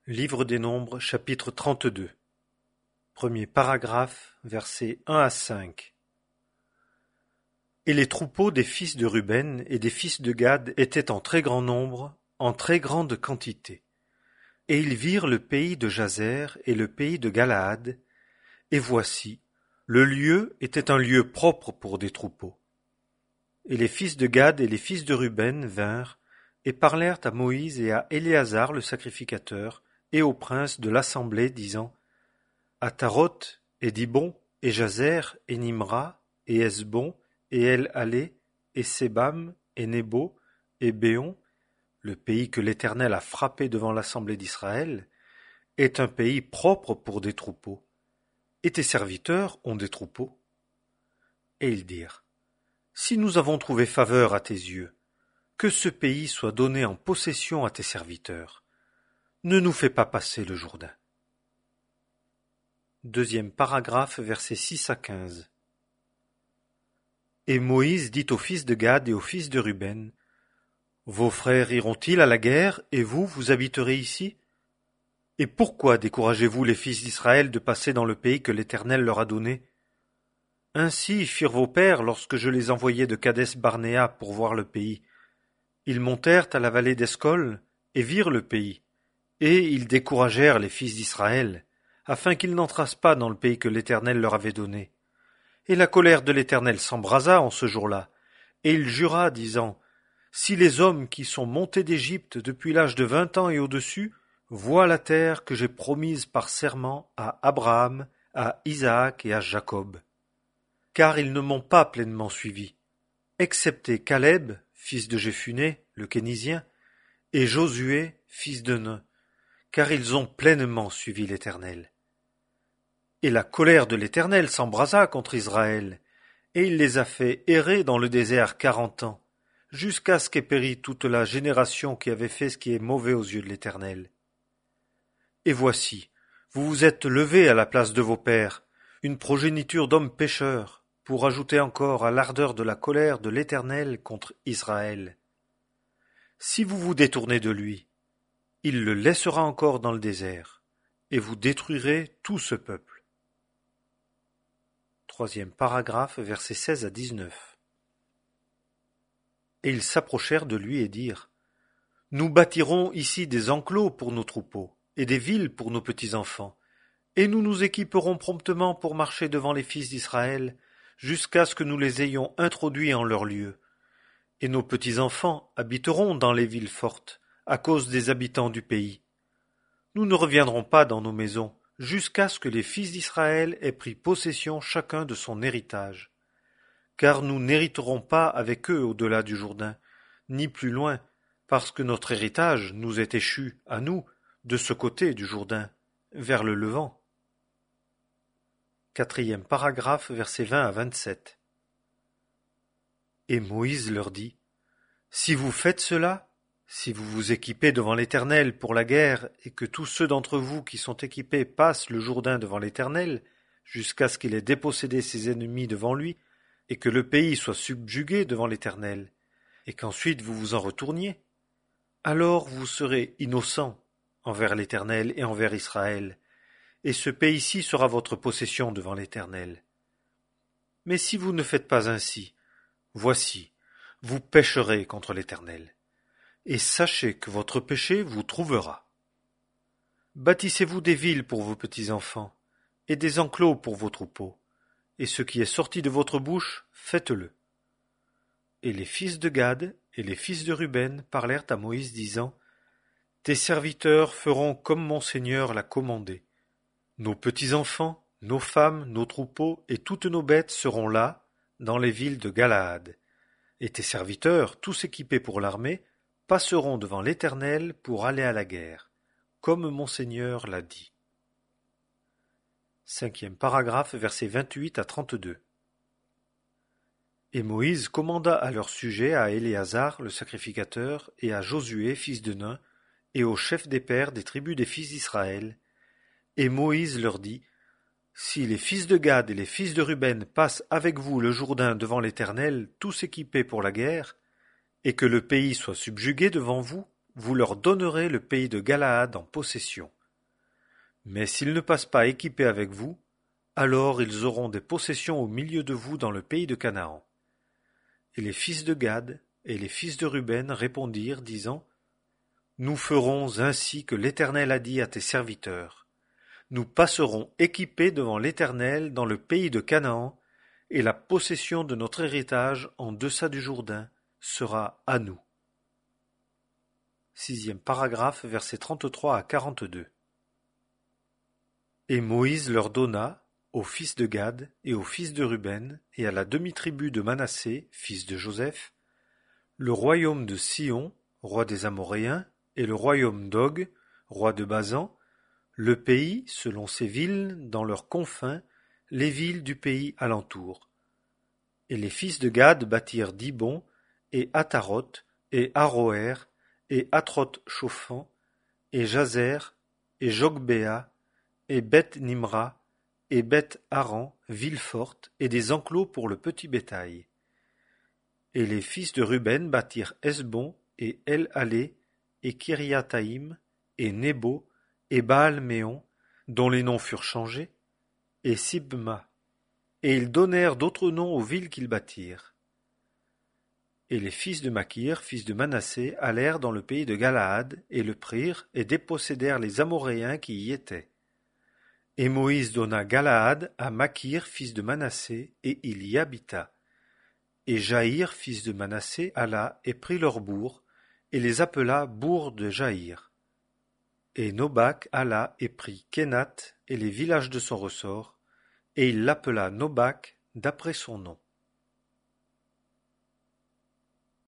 Livre des Nombres, chapitre 32. Premier paragraphe, versets 1 à 5. Et les troupeaux des fils de Ruben et des fils de Gad étaient en très grand nombre, en très grande quantité. Et ils virent le pays de Jazer et le pays de Galaad, et voici, le lieu était un lieu propre pour des troupeaux. Et les fils de Gad et les fils de Ruben vinrent, et parlèrent à Moïse et à Éléazar le sacrificateur, et aux princes de l'assemblée, disant: Ataroth, et Dibon, et Jazer, et Nimra, et Esbon, et El-Allé, et Sebam, et Nebo, et Béon, le pays que l'Éternel a frappé devant l'assemblée d'Israël, est un pays propre pour des troupeaux. Et tes serviteurs ont des troupeaux. Et ils dirent: Si nous avons trouvé faveur à tes yeux, que ce pays soit donné en possession à tes serviteurs. Ne nous fais pas passer le Jourdain. Deuxième paragraphe, versets 6 à 15. Et Moïse dit aux fils de Gad et aux fils de Ruben: Vos frères iront-ils à la guerre, et vous, vous habiterez ici? Et pourquoi découragez-vous les fils d'Israël de passer dans le pays que l'Éternel leur a donné? Ainsi firent vos pères lorsque je les envoyai de Kadès-Barnéa pour voir le pays. Ils montèrent à la vallée d'Escol et virent le pays. Et ils découragèrent les fils d'Israël, afin qu'ils n'entrassent pas dans le pays que l'Éternel leur avait donné. Et la colère de l'Éternel s'embrasa en ce jour-là, et il jura, disant: Si les hommes qui sont montés d'Égypte depuis l'âge de 20 ans et au-dessus voient la terre que j'ai promise par serment à Abraham, à Isaac et à Jacob. Car ils ne m'ont pas pleinement suivi, excepté Caleb, fils de Jéphuné, le Kénizien, et Josué, fils de Nun, car ils ont pleinement suivi l'Éternel. Et la colère de l'Éternel s'embrasa contre Israël, et il les a fait errer dans le désert 40 ans, jusqu'à ce qu'ait péri toute la génération qui avait fait ce qui est mauvais aux yeux de l'Éternel. Et voici, vous vous êtes levés à la place de vos pères, une progéniture d'hommes pécheurs, pour ajouter encore à l'ardeur de la colère de l'Éternel contre Israël. Si vous vous détournez de lui, il le laissera encore dans le désert, et vous détruirez tout ce peuple. Troisième paragraphe, versets 16 à 19. Et ils s'approchèrent de lui et dirent: Nous bâtirons ici des enclos pour nos troupeaux, et des villes pour nos petits-enfants, et nous nous équiperons promptement pour marcher devant les fils d'Israël, jusqu'à ce que nous les ayons introduits en leur lieu. Et nos petits-enfants habiteront dans les villes fortes, à cause des habitants du pays. Nous ne reviendrons pas dans nos maisons, jusqu'à ce que les fils d'Israël aient pris possession chacun de son héritage. Car nous n'hériterons pas avec eux au-delà du Jourdain, ni plus loin, parce que notre héritage nous est échu, à nous, de ce côté du Jourdain, vers le Levant. Quatrième paragraphe, versets 20 à 27. Et Moïse leur dit: Si vous faites cela, si vous vous équipez devant l'Éternel pour la guerre, et que tous ceux d'entre vous qui sont équipés passent le Jourdain devant l'Éternel, jusqu'à ce qu'il ait dépossédé ses ennemis devant lui, et que le pays soit subjugué devant l'Éternel, et qu'ensuite vous vous en retourniez, alors vous serez innocents envers l'Éternel et envers Israël, et ce pays-ci sera votre possession devant l'Éternel. Mais si vous ne faites pas ainsi, voici, vous pécherez contre l'Éternel, et sachez que votre péché vous trouvera. Bâtissez-vous des villes pour vos petits-enfants, et des enclos pour vos troupeaux, et ce qui est sorti de votre bouche, faites-le. Et les fils de Gad et les fils de Ruben parlèrent à Moïse, disant: Tes serviteurs feront comme mon Seigneur l'a commandé. Nos petits-enfants, nos femmes, nos troupeaux et toutes nos bêtes seront là, dans les villes de Galaad. Et tes serviteurs, tous équipés pour l'armée, passeront devant l'Éternel pour aller à la guerre, comme mon Seigneur l'a dit. Cinquième paragraphe, versets 28 à 32. Et Moïse commanda à leur sujet à Éléazar le sacrificateur et à Josué fils de Nun et aux chefs des pères des tribus des fils d'Israël. Et Moïse leur dit: Si les fils de Gad et les fils de Ruben passent avec vous le Jourdain devant l'Éternel, tous équipés pour la guerre, et que le pays soit subjugué devant vous, vous leur donnerez le pays de Galaad en possession. Mais s'ils ne passent pas équipés avec vous, alors ils auront des possessions au milieu de vous dans le pays de Canaan. Et les fils de Gad et les fils de Ruben répondirent, disant: Nous ferons ainsi que l'Éternel a dit à tes serviteurs. Nous passerons équipés devant l'Éternel dans le pays de Canaan, et la possession de notre héritage en deçà du Jourdain sera à nous. 6e paragraphe, versets 33 à 42. Et Moïse leur donna, aux fils de Gad et aux fils de Ruben, et à la demi-tribu de Manassé, fils de Joseph, le royaume de Sion, roi des Amoréens, et le royaume d'Og, roi de Basan, le pays, selon ses villes, dans leurs confins, les villes du pays alentour. Et les fils de Gad bâtirent Dibon, et Ataroth, et Aroer, et Atroth-Chophan, et Jazer, et Jogbéa, et Beth-Nimra, et Beth-Haran, villes fortes, et des enclos pour le petit bétail. Et les fils de Ruben bâtirent Hesbon, et El-Allé, et Kiriathaïm, et Nebo, et Baal-Méon, dont les noms furent changés, et Sibma. Et ils donnèrent d'autres noms aux villes qu'ils bâtirent. Et les fils de Makir, fils de Manassé, allèrent dans le pays de Galaad, et le prirent, et dépossédèrent les Amoréens qui y étaient. Et Moïse donna Galaad à Makir, fils de Manassé, et il y habita. Et Jaïr, fils de Manassé, alla et prit leurs bourgs, et les appela bourgs de Jaïr. Et Nobak alla et prit Kenath et les villages de son ressort, et il l'appela Nobak d'après son nom.